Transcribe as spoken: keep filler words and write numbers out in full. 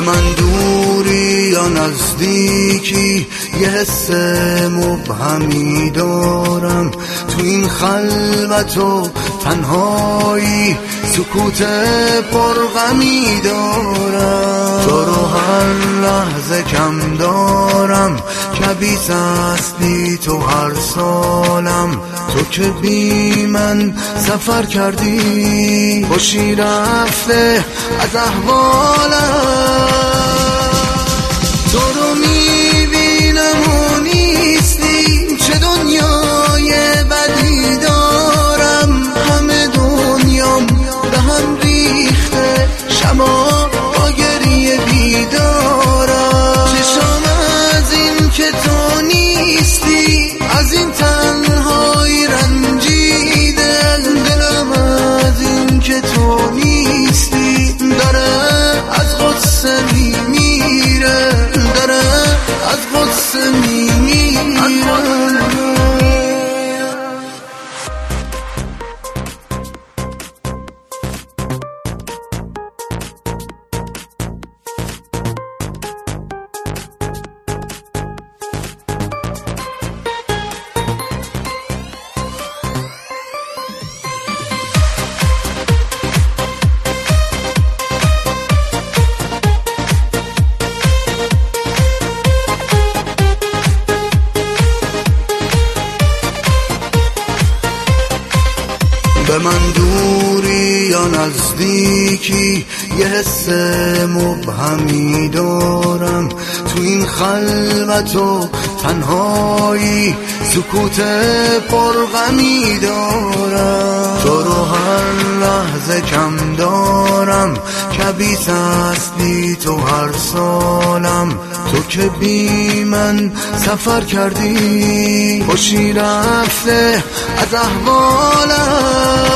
من دوری یا نزدیکی یه حس مبهمی دارم، تو این خلوت و تنهایی سکوت پرغمی دارم. تو رو هر لحظه کم دارم، کبیس هستی تو هر سالم. تو که بی من سفر کردی، خوشی رفته از احوالم. تو رو میبینم و نیستی، چه دنیای بدی دارم. همه دنیام به هم ریخته، شما با گریه بیدارم. چشام از این که تو نیستی، از این تنهایی رنجیده. دلم از این که تو نیستی داره از غصه میمیره، داره از غصه میمیره. به من دوری یا نزدیکی یه حس مبهمی دارم، تو این خلوت و تنهایی سکوت پرغمی دارم. تو رو هر لحظه کم دارم، کبیس هستی تو هر سالم. تو که بی من سفر کردی، خوشی رفته از احوالم.